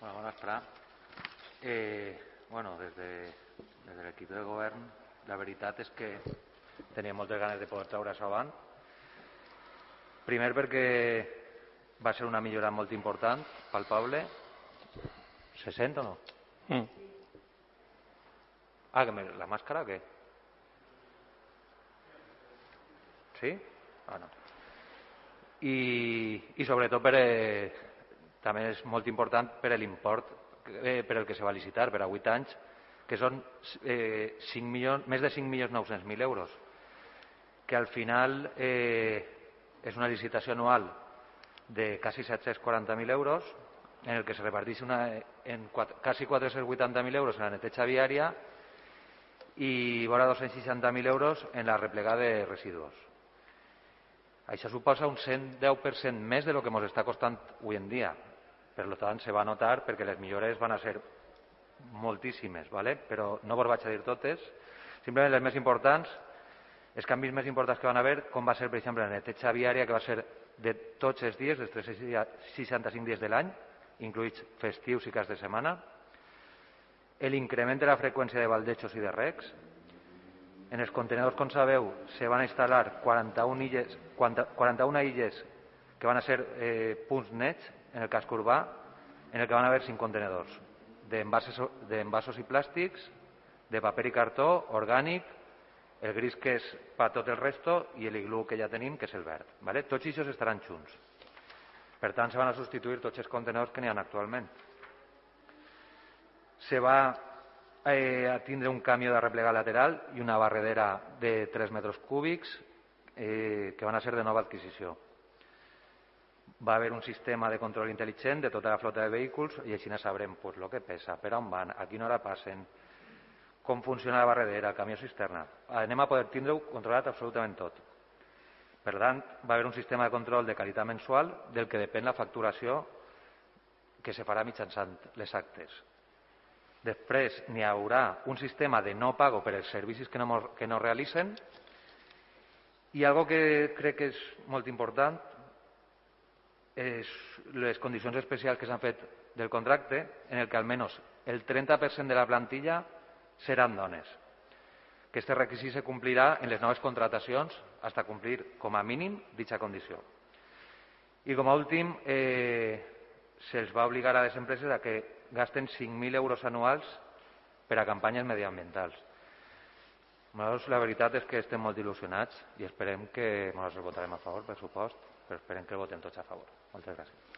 Hola, bona vesprada. Des de l'equip de govern, la veritat és que tenia moltes ganes de poder treure això avant. Primer perquè va ser una millora molt important, palpable. Se sent o no? La màscara o què? Sí? No. I sobretot també és molt important per l'import per el que se va licitar, per a 8 anys, que són més de 5.900.000 euros, que al final és una licitació anual de quasi 740.000 euros, en el que se reparteix en quasi 480.000 euros en la neteja viària i vora 260.000 euros en la replegada de residus. Això suposa un 110% més de lo que ens està costant avui en dia. Per tant, se va notar perquè les millores van a ser moltíssimes, però no vos vaig a dir totes. Simplement les més importants, els canvis més importants que van haver, com va ser, per exemple, la neteja viària, que va ser de tots els dies, dels 365 dies de l'any, incluïts festius i caps de setmana, l'increment de la freqüència de baldejos i de recs. En els contenedors, com sabeu, se van instal·lar 41 illes que van a ser punts nets en el casc urbà, en el que van haver 5 contenedors d'envasos i plàstics, de paper i cartó, orgànic, el gris que és per tot el resto i l'iglú que ja tenim, que és el verd. Tots aquests estaran junts. Per tant, se van a substituir tots els contenedors que n'hi ha actualment. Se va a tindre un camió de replegar lateral i una barredera de 3 metres cúbics que van a ser de nova adquisició. Va haver un sistema de control intel·ligent de tota la flota de vehicles i així sabrem el que pesa, per on van, a quina hora passen, com funciona la barredera, el camió cisterna. Anem a poder tindre-ho controlat absolutament tot. Per tant, va haver un sistema de control de qualitat mensual del que depèn la facturació que se farà mitjançant les actes. Després n'hi haurà un sistema de no pago per als servicis que no realitzen i algo que crec que és molt important és les condicions especials que s'han fet del contracte, en el que almenys el 30% de la plantilla seran dones. Aquest requisit se complirà en les noves contratacions fins a complir com a mínim dicha condició. I com a últim, se'ls va obligar a les empreses a que gasten 5.000 euros anuals per a campanyes mediambientals. Nosaltres la veritat és que estem molt il·lusionats i esperem que nosaltres votarem a favor, per supost, però esperem que el votem tots a favor. Moltes gràcies.